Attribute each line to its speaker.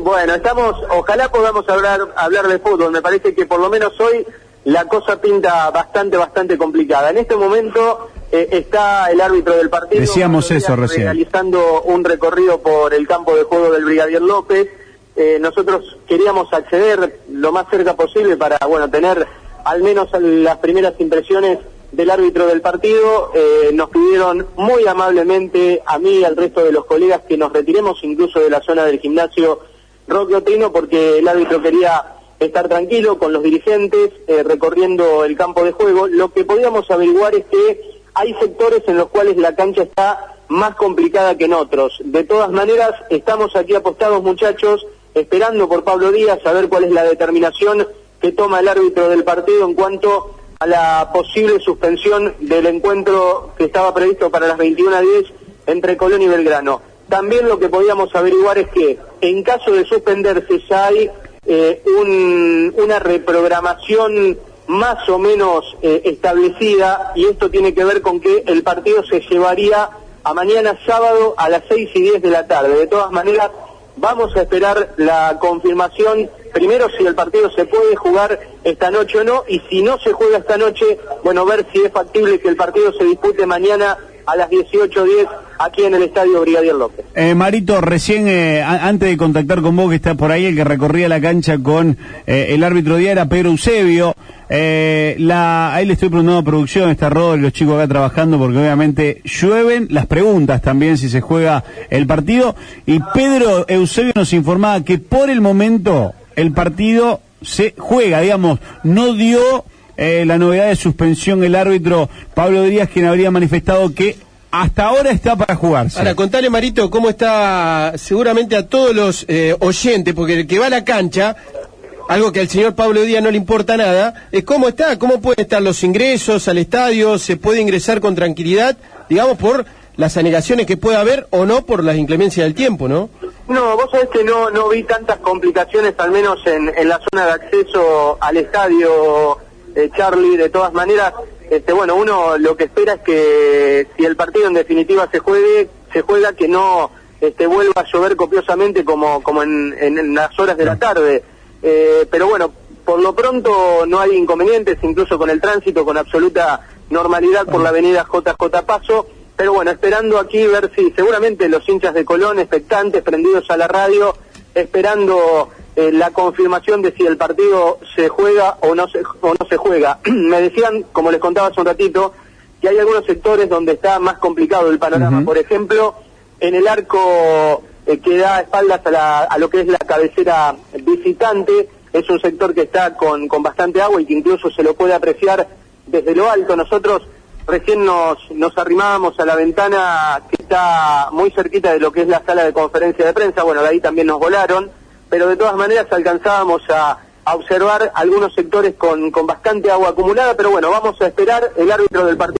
Speaker 1: Bueno, ojalá podamos hablar de fútbol. Me parece que por lo menos hoy la cosa pinta bastante complicada. En este momento está el árbitro del partido.
Speaker 2: Decíamos eso recién.
Speaker 1: Realizando un recorrido por el campo de juego del Brigadier López. Nosotros queríamos acceder lo más cerca posible para, tener al menos las primeras impresiones del árbitro del partido. Nos pidieron muy amablemente a mí y al resto de los colegas que nos retiremos incluso de la zona del gimnasio Roque Otrino, porque el árbitro quería estar tranquilo con los dirigentes recorriendo el campo de juego. Lo que podíamos averiguar es que hay sectores en los cuales la cancha está más complicada que en otros. De todas maneras, estamos aquí apostados, muchachos, esperando por Pablo Díaz a ver cuál es la determinación que toma el árbitro del partido en cuanto a la posible suspensión del encuentro que estaba previsto para las 21:10 entre Colón y Belgrano. También lo que podíamos averiguar es que en caso de suspenderse ya hay una reprogramación más o menos establecida, y esto tiene que ver con que el partido se llevaría a mañana sábado a las 6:10 de la tarde. De todas maneras, vamos a esperar la confirmación, primero si el partido se puede jugar esta noche o no, y si no se juega esta noche, ver si es factible que el partido se dispute mañana a las 18:10 aquí en el Estadio Brigadier López.
Speaker 2: Marito, recién, antes de contactar con vos, que está por ahí, el que recorría la cancha con el árbitro Díaz era Pedro Eusebio. Ahí le estoy preguntando a producción, está Rodri, los chicos acá trabajando, porque obviamente llueven las preguntas también si se juega el partido, y Pedro Eusebio nos informaba que por el momento el partido se juega, no dio la novedad de suspensión el árbitro Pablo Díaz, quien habría manifestado que hasta ahora está para jugarse.
Speaker 3: Ahora, contale, Marito, cómo está seguramente a todos los oyentes, porque el que va a la cancha, algo que al señor Pablo Díaz no le importa nada, es cómo está, cómo pueden estar los ingresos al estadio, se puede ingresar con tranquilidad, por las anegaciones que pueda haber o no por las inclemencias del tiempo, ¿no?
Speaker 1: No, vos sabés que no vi tantas complicaciones, al menos en la zona de acceso al estadio, Charlie. De todas maneras, uno lo que espera es que si el partido en definitiva se juega, que no vuelva a llover copiosamente como en las horas de la tarde. Pero por lo pronto no hay inconvenientes, incluso con el tránsito, con absoluta normalidad por la avenida JJ Paso. Pero esperando aquí ver si seguramente los hinchas de Colón, expectantes, prendidos a la radio, esperando la confirmación de si el partido se juega o no se juega. Me decían, como les contaba hace un ratito, que hay algunos sectores donde está más complicado el panorama. Por ejemplo, en el arco que da espaldas a lo que es la cabecera visitante, es un sector que está con bastante agua y que incluso se lo puede apreciar desde lo alto. Nosotros recién nos arrimábamos a la ventana que está muy cerquita de lo que es la sala de conferencia de prensa. De ahí también nos volaron, pero de todas maneras alcanzábamos a observar algunos sectores con bastante agua acumulada. Pero vamos a esperar el árbitro del partido.